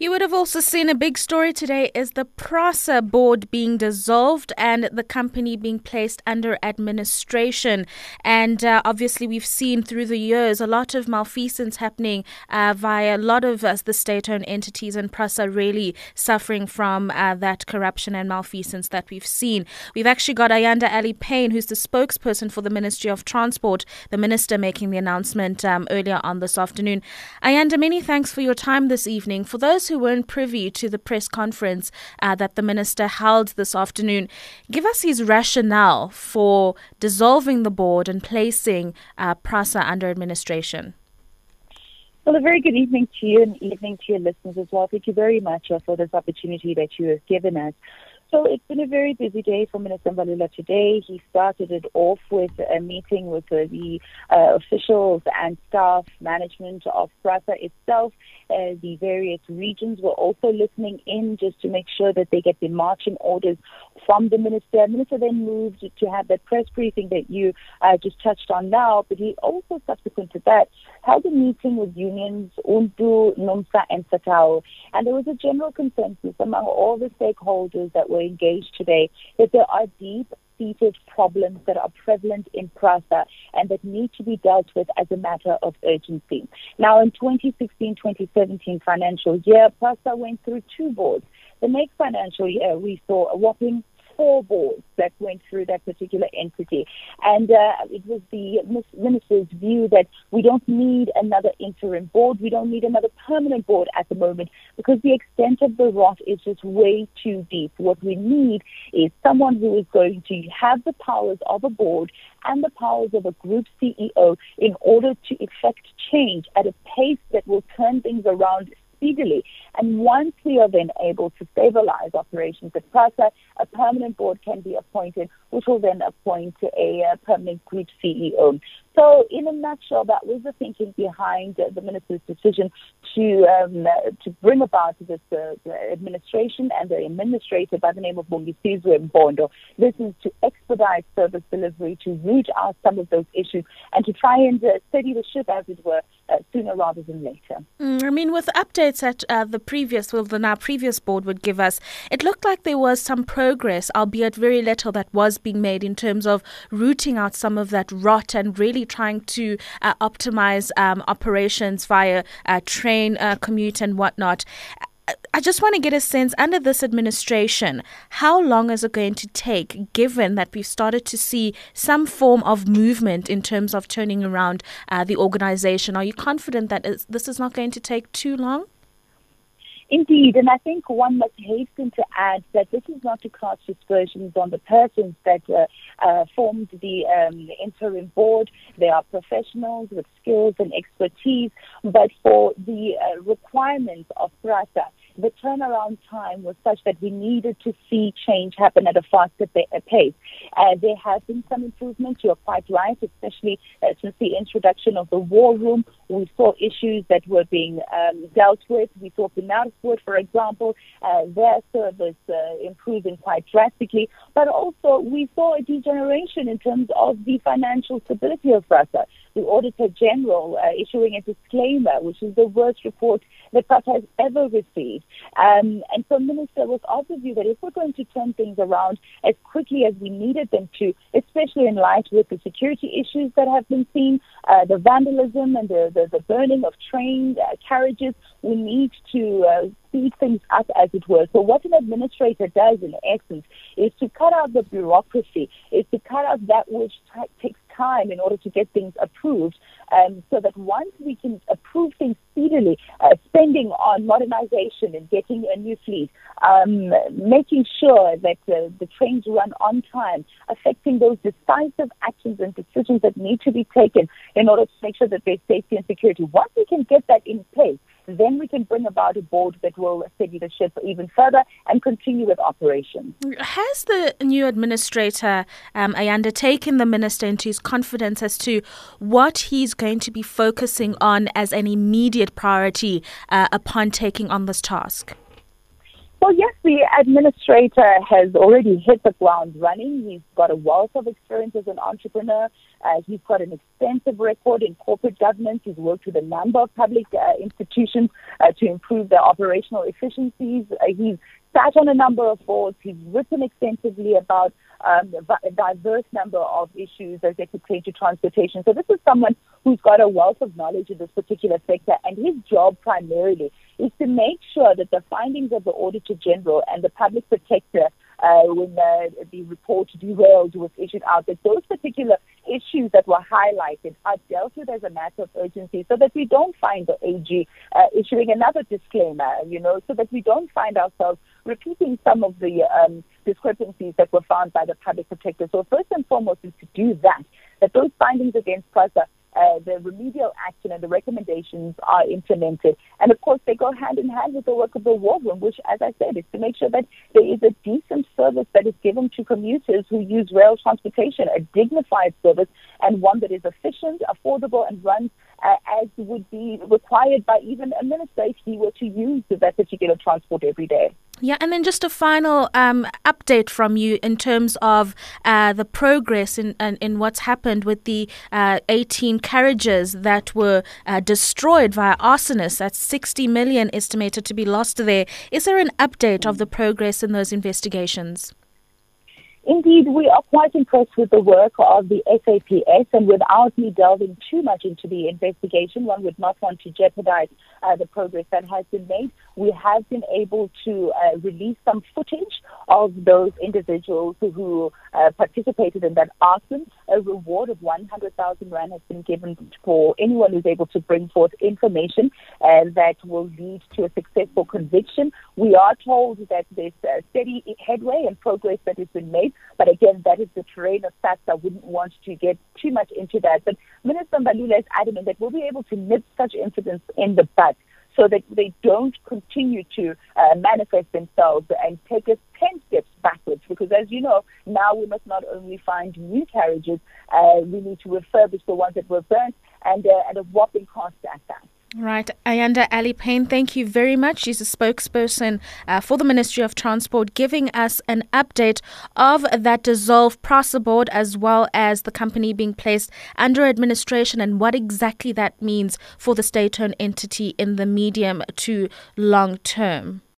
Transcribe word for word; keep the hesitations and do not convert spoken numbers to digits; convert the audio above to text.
You would have also seen a big story today is the PRASA board being dissolved and the company being placed under administration. And uh, obviously we've seen through the years a lot of malfeasance happening uh, via a lot of uh, the state-owned entities, and PRASA really suffering from uh, that corruption and malfeasance that we've seen. We've actually got Ayanda Ali-Payne, who's the spokesperson for the Ministry of Transport, the minister making the announcement um, earlier on this afternoon. Ayanda, many thanks for your time this evening. For those who weren't privy to the press conference uh, that the minister held this afternoon, give us his rationale for dissolving the board and placing uh, PRASA under administration. Well, a very good evening to you and evening to your listeners as well. Thank you very much uh, for this opportunity that you have given us. So it's been a very busy day for Minister Mbalula today. He started it off with a meeting with uh, the uh, officials and staff management of PRASA itself. Uh, the various regions were also listening in just to make sure that they get the marching orders from the minister. The minister then moved to have that press briefing that you uh, just touched on now, but he also, subsequent to that, held a meeting with unions, UNTU, NUMSA and SATAO. And there was a general consensus among all the stakeholders that were engaged today that there are deep-seated problems that are prevalent in PRASA and that need to be dealt with as a matter of urgency. Now, in twenty sixteen twenty seventeen financial year, PRASA went through two boards. The next financial year, we saw a whopping four boards that went through that particular entity. And uh, it was the minister's view that we don't need another interim board. We don't need another permanent board at the moment because the extent of the rot is just way too deep. What we need is someone who is going to have the powers of a board and the powers of a group C E O in order to effect change at a pace that will turn things around speedily. And once we are then able to stabilize operations at PRASA, a permanent board can be appointed, which will then appoint a, a permanent group C E O. So, in a nutshell, that was the thinking behind uh, the minister's decision to um, uh, to bring about this uh, administration and the administrator by the name of Bongisizwe Mpondo. This is to expedite service delivery, to root out some of those issues, and to try and uh, steady the ship, as it were, uh, sooner rather than later. Mm, I mean, with updates that uh, the previous, well, the now previous board would give us, it looked like there was some progress, albeit very little, that was being made in terms of rooting out some of that rot and really trying to uh, optimize um, operations via uh, train uh, commute and whatnot. I just want to get a sense, under this administration, how long is it going to take, given that we've started to see some form of movement in terms of turning around uh, the organization? Are you confident that it's, this is not going to take too long? Indeed, and I think one must hasten to add that this is not to cast aspersions on the persons that uh, uh, formed the, um, the interim board. They are professionals with skills and expertise, but for the uh, requirements of PRASA, the turnaround time was such that we needed to see change happen at a faster pace. Uh, there have been some improvements, you're quite right, especially uh, since the introduction of the war room. We saw issues that were being um, dealt with. We saw Pinarsport, for example, uh, their service uh, improving quite drastically. But also we saw a degeneration in terms of the financial stability of PRASA. The Auditor General uh, issuing a disclaimer, which is the worst report that PRASA has ever received. Um, and so Minister was of the view that if we're going to turn things around as quickly as we needed them to, especially in light with the security issues that have been seen, uh, the vandalism and the, the, the burning of train uh, carriages, we need to uh, speed things up, as it were. So what an administrator does, in essence, is to cut out the bureaucracy, is to cut out that which t- takes time in order to get things approved, um, so that once we can approve things speedily, uh, spending on modernization and getting a new fleet, um, making sure that uh, the trains run on time, affecting those decisive actions and decisions that need to be taken in order to make sure that there's safety and security. Once we can get that in place, then we can bring about a board that will steady the ship even further and continue with operations. Has the new administrator, um, Ayanda, taken the minister into his confidence as to what he's going to be focusing on as an immediate priority uh, upon taking on this task? Well, yes, the administrator has already hit the ground running. He's got a wealth of experience as an entrepreneur. Uh, he's got an extensive record in corporate governance. He's worked with a number of public uh, institutions uh, to improve their operational efficiencies. Uh, he's sat on a number of boards. He's written extensively about um, a diverse number of issues as they pertain to transportation. So this is someone who's got a wealth of knowledge in this particular sector, and his job primarily is to make sure that the findings of the Auditor General and the Public Protector, uh, when uh, the report Derailed was issued out, that those particular issues that were highlighted are dealt with as a matter of urgency, so that we don't find the A G uh, issuing another disclaimer, you know, so that we don't find ourselves repeating some of the um, discrepancies that were found by the Public Protector. So first and foremost is to do that, that those findings against PRASA, Uh, the remedial action and the recommendations are implemented. And of course, they go hand in hand with the work of the War Room, which, as I said, is to make sure that there is a decent service that is given to commuters who use rail transportation, a dignified service, and one that is efficient, affordable, and runs uh, as would be required by even a minister if he were to use that particular transport every day. Yeah, and then just a final um, update from you in terms of uh, the progress in, in, in what's happened with the uh, eighteen carriages that were uh, destroyed via arsonists. That's sixty million estimated to be lost there. Is there an update of the progress in those investigations? Indeed, we are quite impressed with the work of the S A P S, and without me delving too much into the investigation, one would not want to jeopardize uh, the progress that has been made. We have been able to uh, release some footage of those individuals who, who uh, participated in that arson. A reward of one hundred thousand rand has been given for anyone who's able to bring forth information uh, that will lead to a successful conviction. We are told that there's uh, steady headway and progress that has been made. But again, that is the terrain of facts. I wouldn't want to get too much into that. But Minister Mbalula is adamant that we'll be able to nip such incidents in the bud so that they don't continue to uh, manifest themselves and take us ten steps backwards. Because as you know, now we must not only find new carriages, uh, we need to refurbish the ones that were burnt, and uh, at a whopping cost at that. Right. Ayanda Ali-Payne, thank you very much. She's a spokesperson uh, for the Ministry of Transport, giving us an update of that dissolved PRASA board, as well as the company being placed under administration and what exactly that means for the state-owned entity in the medium to long term.